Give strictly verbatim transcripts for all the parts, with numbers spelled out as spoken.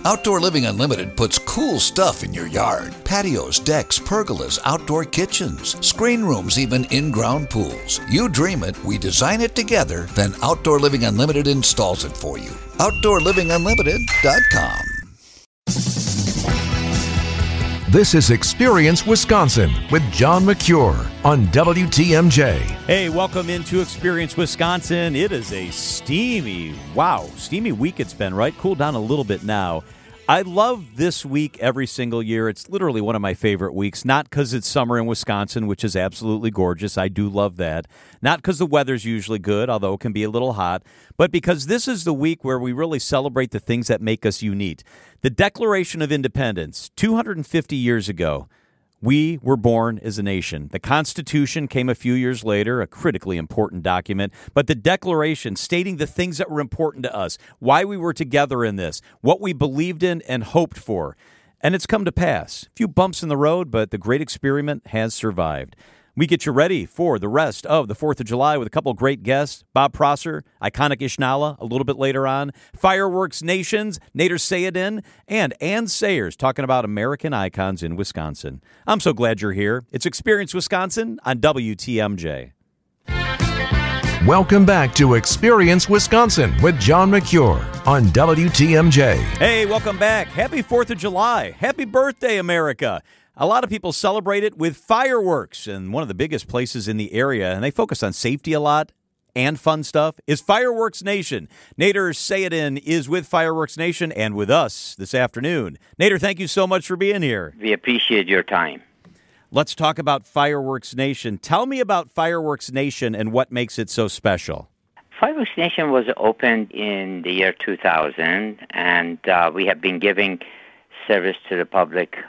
Outdoor Living Unlimited puts cool stuff in your yard. Patios, decks, pergolas, outdoor kitchens, screen rooms, even in-ground pools. You dream it, we design it together, then Outdoor Living Unlimited installs it for you. outdoor living unlimited dot com. This is Experience Wisconsin with John McCure on W T M J. Hey, welcome into Experience Wisconsin. It is a steamy, wow, steamy week it's been, right? Cooled down a little bit now. I love this week every single year. It's literally one of my favorite weeks, not because it's summer in Wisconsin, which is absolutely gorgeous. I do love that. Not because the weather's usually good, although it can be a little hot, but because this is the week where we really celebrate the things that make us unique. The Declaration of Independence, two hundred fifty years ago. We were born as a nation. The Constitution came a few years later, a critically important document, but the Declaration stating the things that were important to us, why we were together in this, what we believed in and hoped for. And it's come to pass. A few bumps in the road, but the great experiment has survived. We get you ready for the rest of the fourth of July with a couple of great guests. Bob Prosser, Iconic Ishnala, a little bit later on. Fireworks Nations, Nader Sayedin, and Ann Sayers talking about American icons in Wisconsin. I'm so glad you're here. It's Experience Wisconsin on W T M J. Welcome back to Experience Wisconsin with John McCure on W T M J. Hey, welcome back. Happy fourth of July. Happy birthday, America. A lot of people celebrate it with fireworks, and one of the biggest places in the area, and they focus on safety a lot and fun stuff, is Fireworks Nation. Nader Sayedin is with Fireworks Nation and with us this afternoon. Nader, thank you so much for being here. We appreciate your time. Let's talk about Fireworks Nation. Tell me about Fireworks Nation and what makes it so special. Fireworks Nation was opened in the year two thousand, and uh, we have been giving service to the public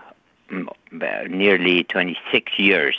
nearly twenty-six years.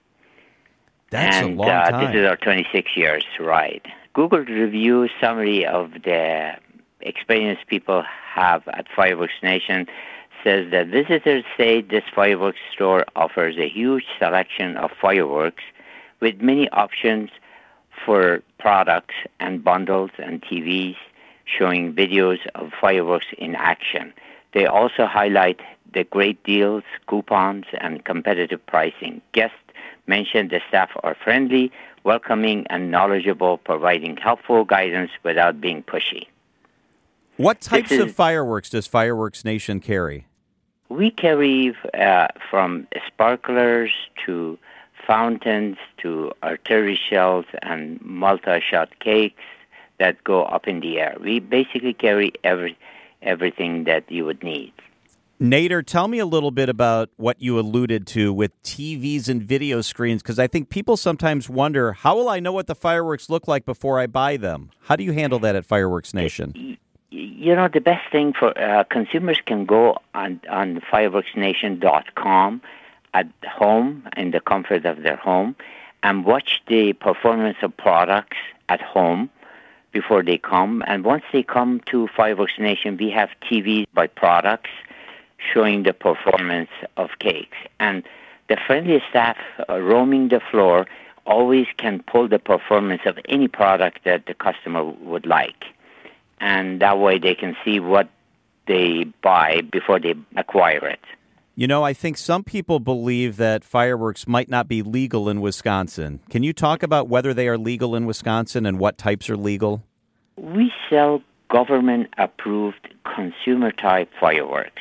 That's and, a long uh, time. This is our twenty-six years, right. Google review summary of the experience people have at Fireworks Nation says that visitors say this fireworks store offers a huge selection of fireworks with many options for products and bundles and T Vs showing videos of fireworks in action. They also highlight the great deals, coupons, and competitive pricing. Guests mentioned the staff are friendly, welcoming, and knowledgeable, providing helpful guidance without being pushy. What types is, of fireworks does Fireworks Nation carry? We carry uh, from sparklers to fountains to artillery shells and multi-shot cakes that go up in the air. We basically carry every everything that you would need. Nader, tell me a little bit about what you alluded to with T Vs and video screens, because I think people sometimes wonder, how will I know what the fireworks look like before I buy them? How do you handle that at Fireworks Nation? You know, the best thing for uh, consumers can go on, on fireworks nation dot com at home, in the comfort of their home, and watch the performance of products at home before they come. And once they come to Fireworks Nation, we have T Vs by products showing the performance of cakes. And the friendly staff uh, roaming the floor always can pull the performance of any product that the customer would like. And that way they can see what they buy before they acquire it. You know, I think some people believe that fireworks might not be legal in Wisconsin. Can you talk about whether they are legal in Wisconsin and what types are legal? We sell government-approved consumer-type fireworks.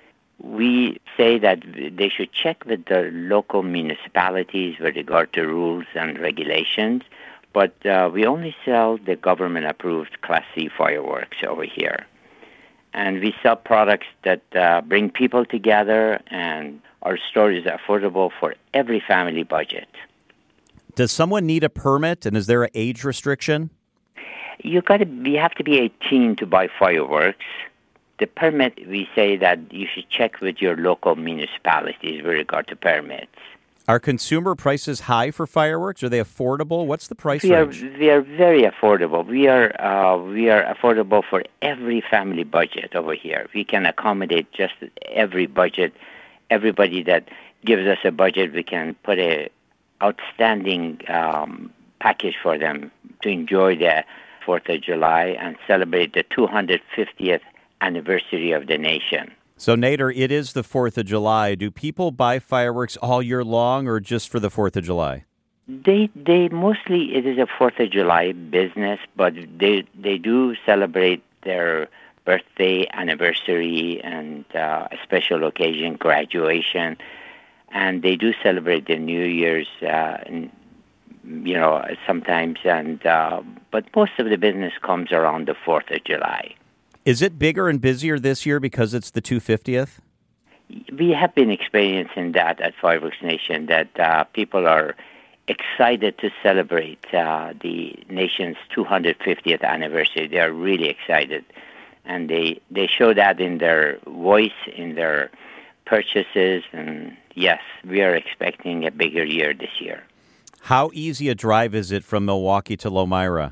We say that they should check with the local municipalities with regard to rules and regulations, but uh, we only sell the government-approved Class C fireworks over here. And we sell products that uh, bring people together, and our store is affordable for every family budget. Does someone need a permit, and is there an age restriction? You got to. You have to be eighteen to buy fireworks. The permit, we say that you should check with your local municipalities with regard to permits. Are consumer prices high for fireworks? Are they affordable? What's the price we range? Are, we are very affordable. We are uh, we are affordable for every family budget over here. We can accommodate just every budget. Everybody that gives us a budget, we can put a outstanding um, package for them to enjoy the fourth of July and celebrate the two hundred fiftieth anniversary of the nation. So, Nader, it is the fourth of July. Do people buy fireworks all year long or just for the fourth of July? They they mostly, it is a fourth of July business, but they they do celebrate their birthday, anniversary, and uh, a special occasion, graduation. And they do celebrate their New Year's, uh, and, you know, sometimes. And uh, but most of the business comes around the fourth of July. Is it bigger and busier this year because it's the two hundred fiftieth? We have been experiencing that at Fireworks Nation, that uh, people are excited to celebrate uh, the nation's two hundred fiftieth anniversary. They are really excited. And they, they show that in their voice, in their purchases, and yes, we are expecting a bigger year this year. How easy a drive is it from Milwaukee to Lomira?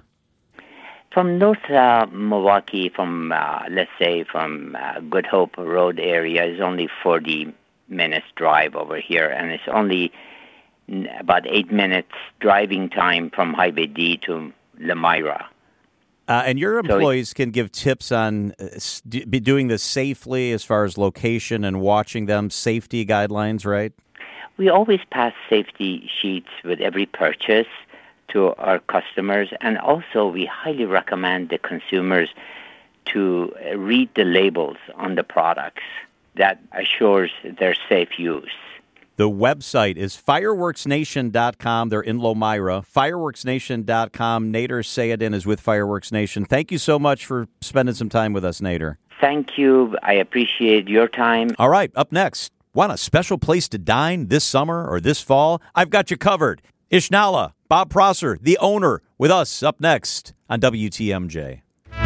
From North uh, Milwaukee, from, uh, let's say, from uh, Good Hope Road area, is only forty minutes drive over here, and it's only about eight minutes driving time from Highway D to Lomira. Uh, and your employees so can give tips on uh, st- be doing this safely as far as location and watching them, safety guidelines, right? We always pass safety sheets with every purchase to our customers, and also we highly recommend the consumers to read the labels on the products. That assures their safe use. The website is fireworks nation dot com. They're in Lomira. fireworks nation dot com. Nader Sayedin is with Fireworks Nation. Thank you so much for spending some time with us, Nader. Thank you. I appreciate your time. All right, up next. Want a special place to dine this summer or this fall? I've got you covered. Ishnala, Bob Prosser, the owner, with us up next on W T M J.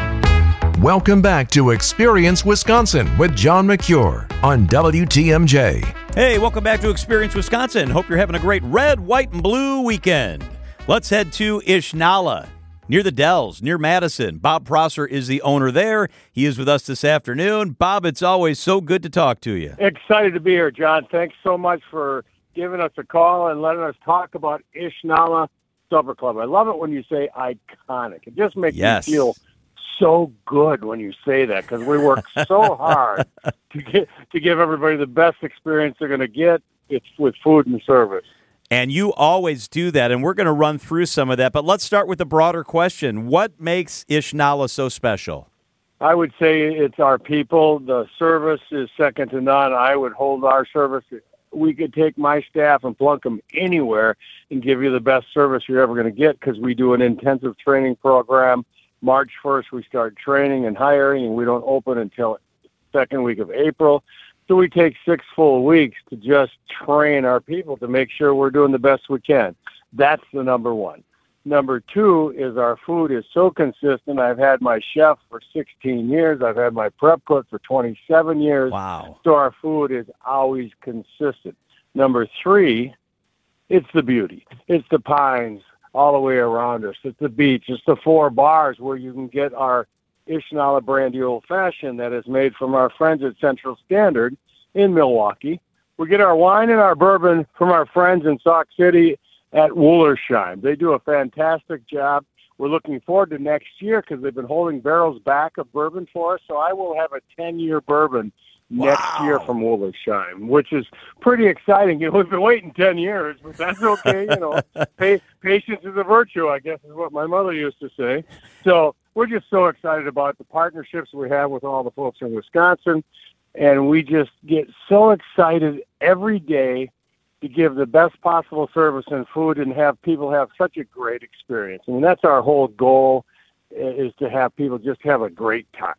Welcome back to Experience Wisconsin with John McCure on W T M J. Hey, welcome back to Experience Wisconsin. Hope you're having a great red, white, and blue weekend. Let's head to Ishnala, near the Dells, near Madison. Bob Prosser is the owner there. He is with us this afternoon. Bob, it's always so good to talk to you. Excited to be here, John. Thanks so much for giving us a call and letting us talk about Ishnala Supper Club. I love it when you say iconic. It just makes yes. me feel so good when you say that, because we work so hard to get to give everybody the best experience they're going to get. It's with food and service. And you always do that, and we're going to run through some of that. But let's start with a broader question. What makes Ishnala so special? I would say it's our people. The service is second to none. I would hold our service. We could take my staff and plunk them anywhere and give you the best service you're ever going to get, because we do an intensive training program. March first, we start training and hiring, and we don't open until second week of April. So we take six full weeks to just train our people to make sure we're doing the best we can. That's the number one. Number two is our food is so consistent. I've had my chef for sixteen years. I've had my prep cook for twenty-seven years. Wow. So our food is always consistent. Number three, it's the beauty. It's the pines all the way around us. It's the beach. It's the four bars where you can get our Ishnala Brandy Old Fashioned that is made from our friends at Central Standard in Milwaukee. We get our wine and our bourbon from our friends in Sauk City at Woolersheim. They do a fantastic job. We're looking forward to next year because they've been holding barrels back of bourbon for us, so I will have a ten-year bourbon next wow. year from Woolersheim, which is pretty exciting. You know, we've been waiting ten years, but that's okay. You know, pa- patience is a virtue, I guess, is what my mother used to say. So we're just so excited about the partnerships we have with all the folks in Wisconsin, and we just get so excited every day to give the best possible service and food and have people have such a great experience. I mean, that's our whole goal, is to have people just have a great time.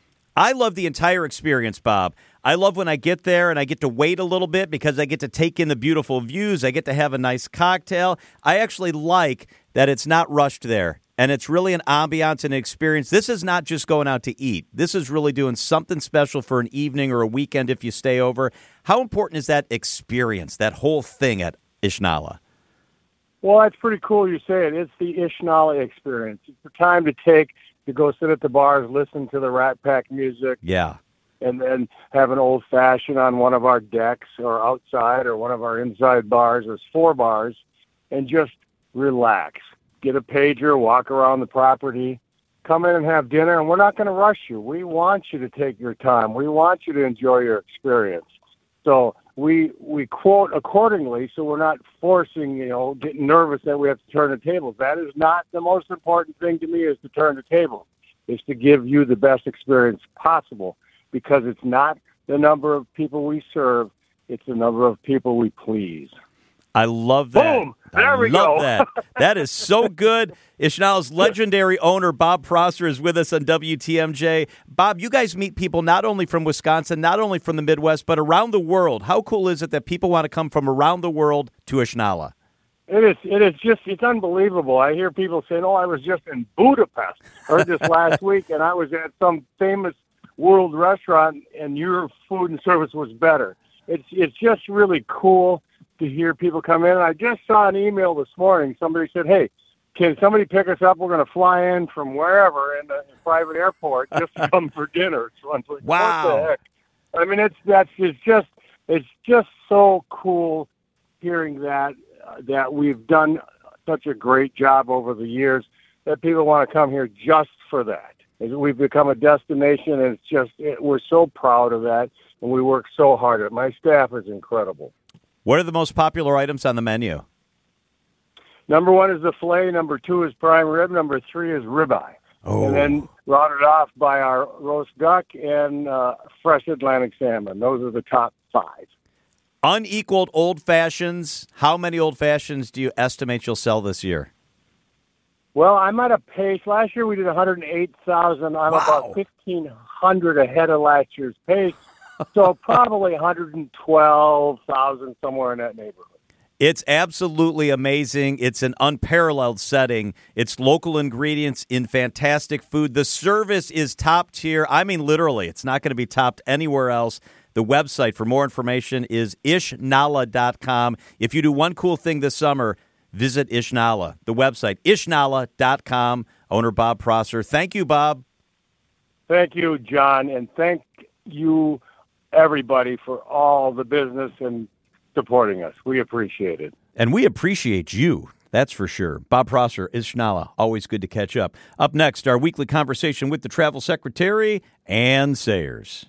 I love the entire experience, Bob. I love when I get there and I get to wait a little bit because I get to take in the beautiful views. I get to have a nice cocktail. I actually like that it's not rushed there, and it's really an ambiance and an experience. This is not just going out to eat. This is really doing something special for an evening or a weekend if you stay over. How important is that experience, that whole thing at Ishnala? Well, that's pretty cool you say it. It's the Ishnala experience. It's the time to take to go sit at the bars, listen to the Rat Pack music. Yeah. And then have an old-fashioned on one of our decks or outside or one of our inside bars. There's four bars. And just relax. Get a pager, walk around the property, come in and have dinner, and we're not going to rush you. We want you to take your time. We want you to enjoy your experience. So we we quote accordingly, so we're not forcing, you know, getting nervous that we have to turn the tables. That is not the most important thing to me, is to turn the tables, is to give you the best experience possible, because it's not the number of people we serve, it's the number of people we please. I love that. Boom! There I we love go. that. That is so good. Ishnala's legendary owner, Bob Prosser, is with us on W T M J. Bob, you guys meet people not only from Wisconsin, not only from the Midwest, but around the world. How cool is it that people want to come from around the world to Ishnala? It is. It is just. It's unbelievable. I hear people saying, "Oh, I was just in Budapest." I heard this last week, and I was at some famous world restaurant, and your food and service was better. It's. It's just really cool to hear people come in. I just saw an email this morning. Somebody said, "Hey, can somebody pick us up? We're going to fly in from wherever in a private airport just to come for dinner." So I was like, wow! What the heck? I mean, it's that's it's just it's just so cool hearing that uh, that we've done such a great job over the years that people want to come here just for that. We've become a destination, and it's just it, we're so proud of that, and we work so hard at it. My staff is incredible. What are the most popular items on the menu? Number one is the filet. Number two is prime rib. Number three is ribeye. Oh. And then rounded off by our roast duck and uh, fresh Atlantic salmon. Those are the top five. Unequaled old fashions. How many old fashions do you estimate you'll sell this year? Well, I'm at a pace. Last year we did one hundred eight thousand. I'm wow. about fifteen hundred ahead of last year's pace. So probably one hundred twelve thousand, somewhere in that neighborhood. It's absolutely amazing. It's an unparalleled setting. It's local ingredients in fantastic food. The service is top tier. I mean, literally, it's not going to be topped anywhere else. The website for more information is ishnala dot com. If you do one cool thing this summer, visit Ishnala. The website, ishnala dot com. Owner Bob Prosser. Thank you, Bob. Thank you, John, and thank you, everybody, for all the business and supporting us. We appreciate it. And we appreciate you. That's for sure. Bob Prosser, Ishnala. Always good to catch up. Up next, our weekly conversation with the Travel Secretary, Ann Sayers.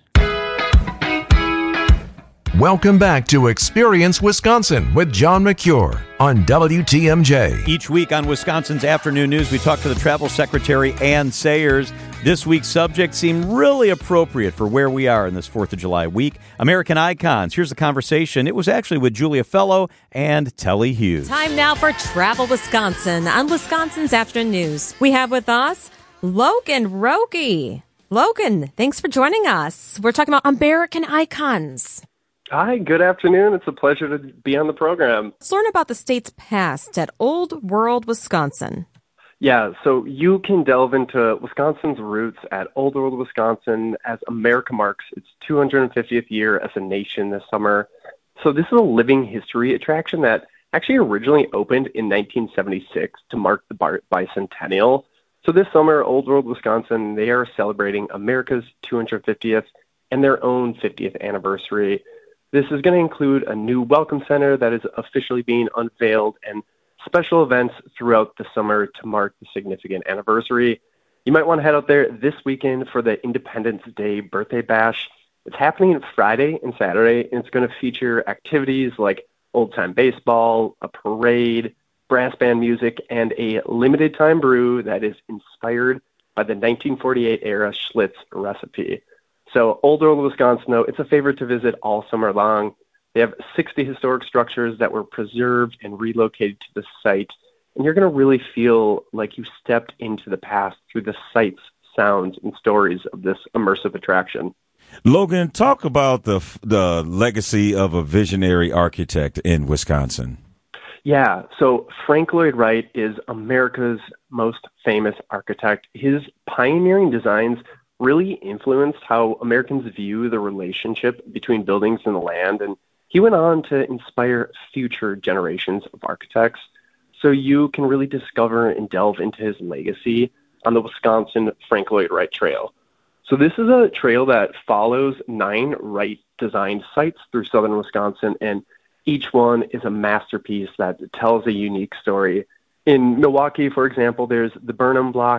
Welcome back to Experience Wisconsin with John McCure on W T M J. Each week on Wisconsin's Afternoon News, we talk to the Travel Secretary, Ann Sayers. This week's subject seemed really appropriate for where we are in this fourth of July week. American Icons. Here's the conversation. It was actually with Julia Fellow and Telly Hughes. Time now for Travel Wisconsin on Wisconsin's Afternoon News. We have with us Logan Roque. Logan, thanks for joining us. We're talking about American Icons. Hi, good afternoon. It's a pleasure to be on the program. Let's learn about the state's past at Old World, Wisconsin. Yeah, so you can delve into Wisconsin's roots at Old World, Wisconsin, as America marks its two hundred fiftieth year as a nation this summer. So this is a living history attraction that actually originally opened in nineteen seventy-six to mark the bicentennial. So this summer, Old World, Wisconsin, they are celebrating America's two hundred fiftieth and their own fiftieth anniversary. This is going to include a new welcome center that is officially being unveiled and special events throughout the summer to mark the significant anniversary. You might want to head out there this weekend for the Independence Day birthday bash. It's happening Friday and Saturday, and it's going to feature activities like old-time baseball, a parade, brass band music, and a limited-time brew that is inspired by the nineteen forty-eight era Schlitz recipe. So Old World, Wisconsin, though, it's a favorite to visit all summer long. They have sixty historic structures that were preserved and relocated to the site, and you're going to really feel like you stepped into the past through the sights, sounds, and stories of this immersive attraction. Logan, talk about the the legacy of a visionary architect in Wisconsin. Yeah, so Frank Lloyd Wright is America's most famous architect. His pioneering designs really influenced how Americans view the relationship between buildings and the land, and he went on to inspire future generations of architects. So you can really discover and delve into his legacy on the Wisconsin Frank Lloyd Wright Trail. So this is a trail that follows nine Wright-designed sites through southern Wisconsin, and each one is a masterpiece that tells a unique story. In Milwaukee, for example, there's the Burnham Block,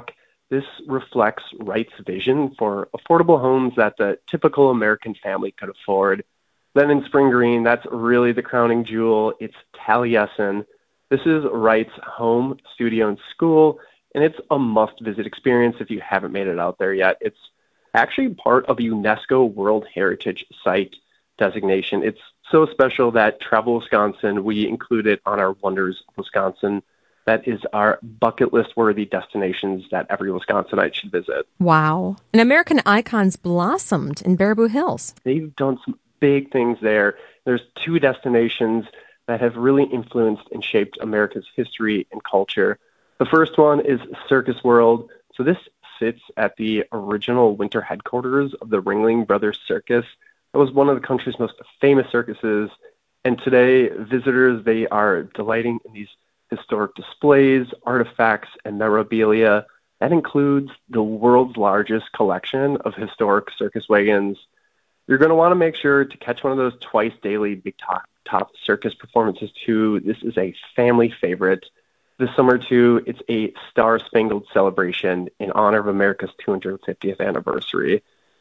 This reflects Wright's vision for affordable homes that the typical American family could afford. Then in Spring Green, that's really the crowning jewel. It's Taliesin. This is Wright's home, studio, and school, and it's a must-visit experience if you haven't made it out there yet. It's actually part of a UNESCO World Heritage Site designation. It's so special that Travel Wisconsin, we include it on our Wonders of Wisconsin. That is our bucket list worthy destinations that every Wisconsinite should visit. Wow. And American icons blossomed in Baraboo Hills. They've done some big things there. There's two destinations that have really influenced and shaped America's history and culture. The first one is Circus World. So this sits at the original winter headquarters of the Ringling Brothers Circus. It was one of the country's most famous circuses. And today, visitors, they are delighting in these historic displays, artifacts, and memorabilia. That includes the world's largest collection of historic circus wagons. You're going to want to make sure to catch one of those twice daily Big Top, top circus performances, too. This is a family favorite. This summer, too, it's a star-spangled celebration in honor of America's two hundred fiftieth anniversary.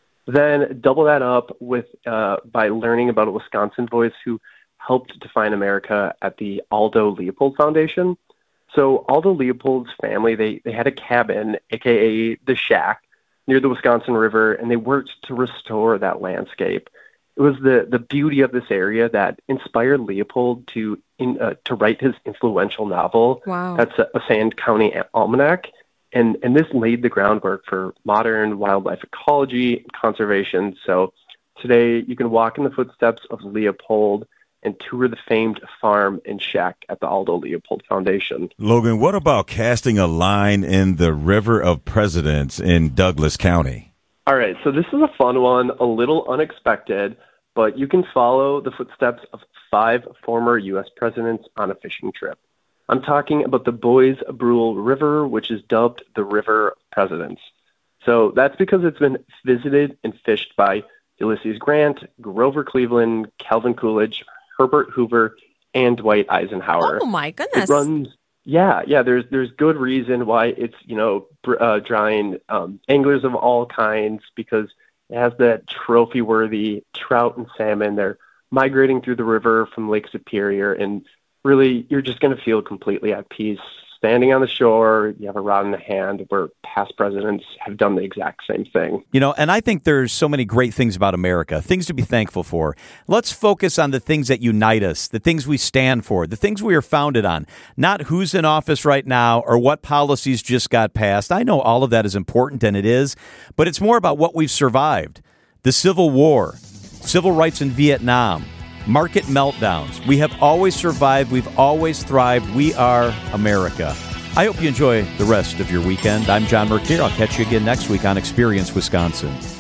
Then double that up with uh, by learning about a Wisconsin voice who helped define America at the Aldo Leopold Foundation. So Aldo Leopold's family, they, they had a cabin, a k a the Shack, near the Wisconsin River, and they worked to restore that landscape. It was the, the beauty of this area that inspired Leopold to in, uh, to write his influential novel. Wow. That's a, a Sand County Almanac. And, and this laid the groundwork for modern wildlife ecology and conservation. So today you can walk in the footsteps of Leopold and tour the famed farm and shack at the Aldo Leopold Foundation. Logan, what about casting a line in the River of Presidents in Douglas County? All right, so this is a fun one, a little unexpected, but you can follow the footsteps of five former U S presidents on a fishing trip. I'm talking about the Bois Brule River, which is dubbed the River of Presidents. So that's because it's been visited and fished by Ulysses Grant, Grover Cleveland, Calvin Coolidge, Herbert Hoover, and Dwight Eisenhower. Oh, my goodness. It runs, yeah, yeah, there's there's good reason why it's, you know, uh, drawing um, anglers of all kinds, because it has that trophy-worthy trout and salmon. They're migrating through the river from Lake Superior, and really, you're just going to feel completely at peace. Standing on the shore, you have a rod in the hand, where past presidents have done the exact same thing. You know, and I think there's so many great things about America, things to be thankful for. Let's focus on the things that unite us, the things we stand for, the things we are founded on, not who's in office right now or what policies just got passed. I know all of that is important, and it is, but it's more about what we've survived. The Civil War, civil rights in Vietnam, market meltdowns. We have always survived. We've always thrived. We are America. I hope you enjoy the rest of your weekend. I'm John Mercure. I'll catch you again next week on Experience Wisconsin.